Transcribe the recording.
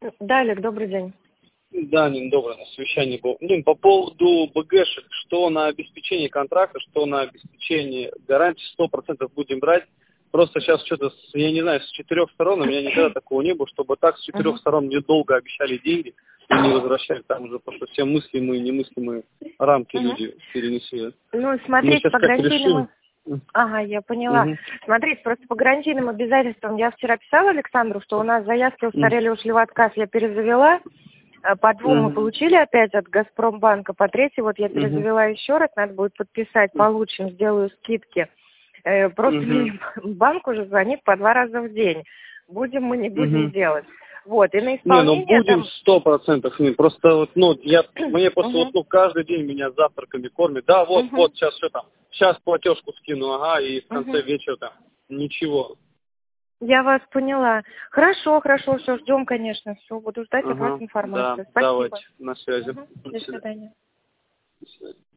Да, Олег, добрый день. Да, Нин, доброе, на совещании был. Нин, по поводу БГшек, что на обеспечение контракта, что на обеспечение гарантии 100% будем брать. Просто сейчас что-то, я не знаю, с 4 сторон, у меня никогда такого не было, чтобы так с 4 сторон мне долго обещали деньги и не возвращали. Там уже просто все мыслимые и немыслимые рамки люди перенесли. Ну, Мы смотрите, сейчас по как гарантийным... решим? Ага, я поняла. Смотрите, просто по гарантийным обязательствам я вчера писала Александру, что у нас заявки устарели, ушли в отказ, я перезавела. По 2 мы получили опять от Газпромбанка, по 3 вот я перезавела еще раз, надо будет подписать, получим, сделаю скидки. Просто мне банк уже звонит по 2 раза в день. Будем мы, не будем делать. Вот, и на Не, ну исполнение будем там... 100%. Не, просто вот, ну, мне просто вот, ну, каждый день меня завтраками кормят. Да, вот, сейчас что там, сейчас платежку скину, ага, и в конце вечера там ничего. Я вас поняла. Хорошо, все, ждем, конечно, все. Буду ждать от вас Да, информацию. Спасибо. давайте, на связи. До свидания. До свидания.